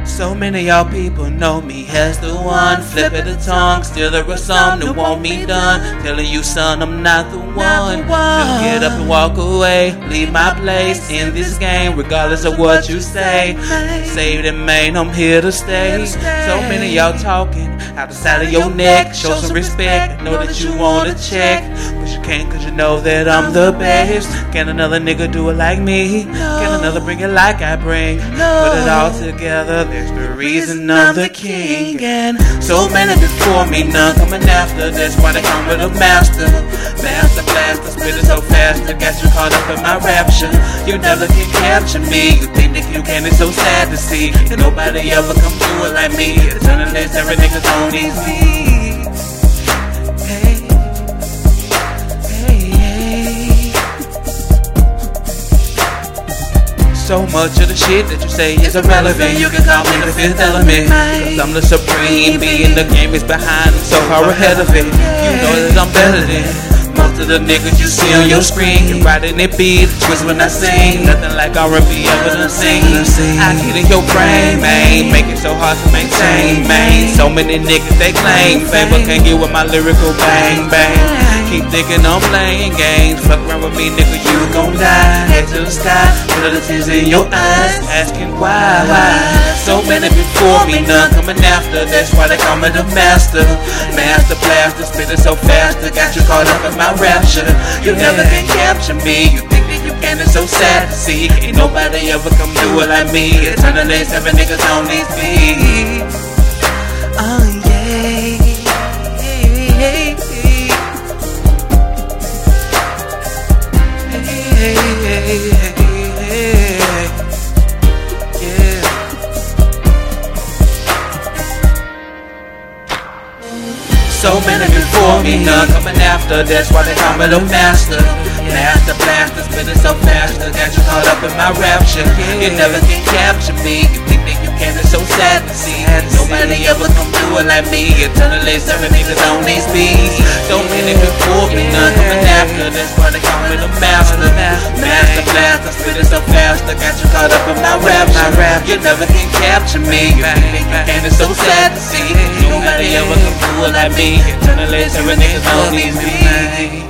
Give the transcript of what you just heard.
So many of y'all people know me as the one. Flip of the tongue, still there are some that want me done. Telling you, son, I'm not the one. Just get up and walk away. Leave my place in this game, regardless of what you say. Saved and main, I'm here to stay. So many of y'all talking out the side of your neck. Show some respect, know that you want to check, but you can't cause you know that I'm the best. Can another nigga do it like me? Can another bring it like I bring? Put it all together, there's the reason I'm the king. And so many before me, none coming after. That's why they come with a master. Master blaster, spit it so fast, I got you caught up in my rapture. You never can capture me. You think that you can, it's so sad to see. And nobody ever come do it like me. Eternally, every nigga's on these beats. Hey, hey, hey. So much of the shit that you say is irrelevant. You can call me the fifth element, cause I'm the supreme being. The game is behind, I'm so far ahead of it. You know that I'm better than most of the niggas you see on your screen. You're riding it beat, twist when I sing. Nothing like R&B ever done sing. I get in your brain, man, make it so hard to maintain, man. So many niggas they claim fame, but can't get with my lyrical bang bang. Keep thinking I'm playing games. Fuck around with me, nigga, you gon' die. Head to the sky, put the tears in your eyes, asking why. So many before me, none coming after. That's why they call me the master. Master blaster, spitting so fast, I got you caught up in my rapture. You never can capture me. You think that you can, it's so sad to see. Ain't nobody ever come do it like me. Eternally, 7 niggas on these beats. Oh yeah. So many before me, none coming after. That's why they call me the master. Master blaster, spinning so fast, I got you caught up in my rapture. You never can capture me. You think that you can, it's so sad to see. Nobody ever come do it like me. Eternally, 7 niggas on these beats. So many before me, none coming after. That's why they call me the master. Master blaster, spinning so fast, I got you caught up in my rapture. You never can capture me. You think that you can, it's so sad to see. Nobody ever come do it like me. Eternally, 7 niggas on these beats.